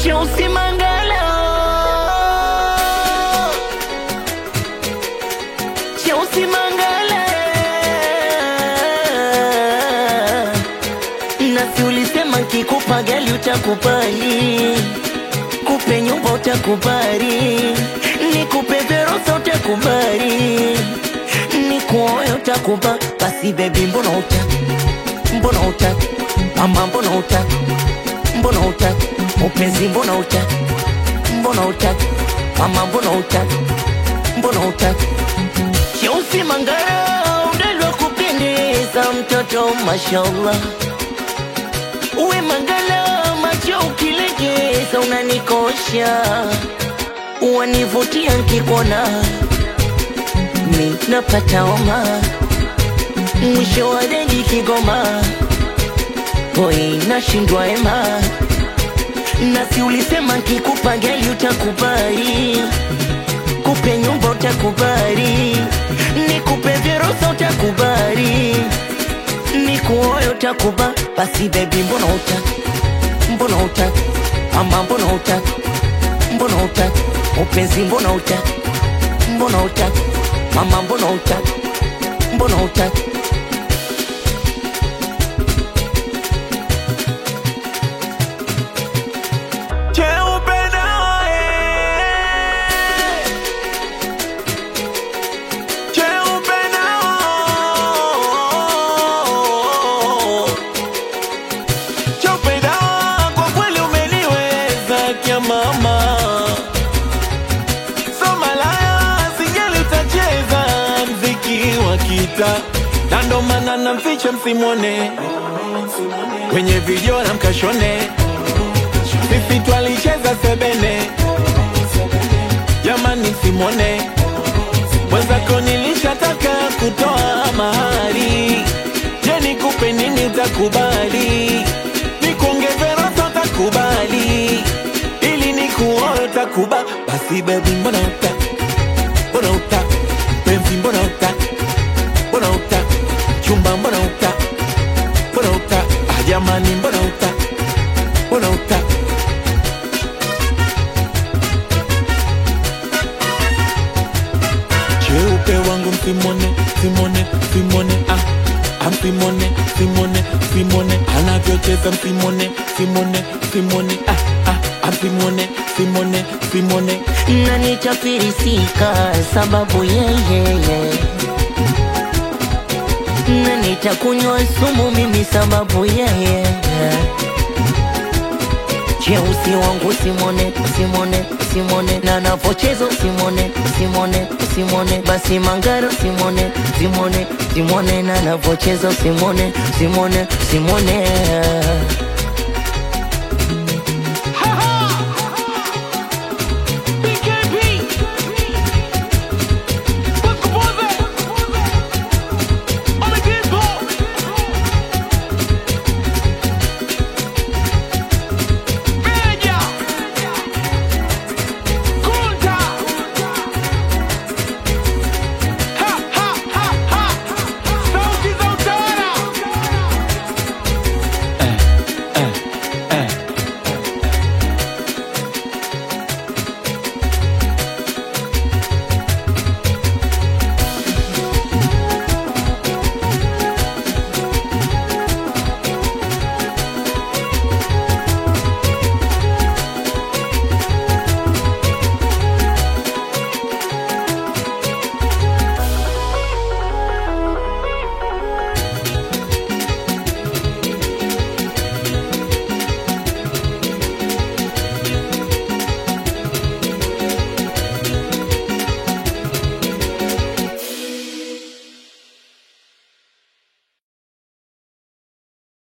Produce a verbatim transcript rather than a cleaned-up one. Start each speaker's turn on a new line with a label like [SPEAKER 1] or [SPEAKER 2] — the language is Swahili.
[SPEAKER 1] Cheusi Mangala, Cheusi Mangala. Nasi ulisema kikupa gali utakubali, kupe nyumba utakubali, nikupe verosa utakubali, nikuoe utakubali. Basi baby mbona utaki, mbona utaki, mama mbona utaki, mbona utaki, upenzi mbona utaki, mbona utaki, mama mbona utaki, mbona utaki. Cheusi Mangala, udalwa kupendeza mtoto mashallah. Uwe Mangala, macho ukilegeza unanikosha, wanivutia nkikuona mi napata homa, mwisho wa deli Kigoma hoi nashindwa ema. Nasi ulisema nkikupa gali utakubali, kupe nyumba utakubali, nikupe verosa utakubali, nikuoe utakubali. Basi baby mbona utaki, mbona utaki, mama mbona utaki, mbona utaki, upenzi mbona utaki, mbona utaki, mama mbona utaki, mbona utaki.
[SPEAKER 2] Mama so malaya singeli utacheza mziki wa kita, na ndo maana namficha msimone kwenye video na mkashone. Sisi twalicheza sebene jamani msimone, wenzako nilishataka kutoa mahari. Je nikupe nini utakubali, nikuongeze rosa utakubali, kuoe takuba. Basi baby mbona utaki, mbona utaki, penzi mbona utaki, mbona utaki, chumba mbona utaki, mbona utaki, ah jamani mbona utaki, mbona utaki. Cheupe wangu msimone, simone, simone, ah ah msimone, simone, simone, anavyocheza msimone, simone, simone, ah ah Simone, Simone, Simone.
[SPEAKER 1] Na nitafirisika sababu yeye, na nitakunywa sumu mimi sababu yeye. Cheusi wangu Simone, Simone, Simone, na navochezo Simone, Simone, Simone. Basi Mangala Simone, Simone, Simone, na navochezo Simone, Simone, Simone.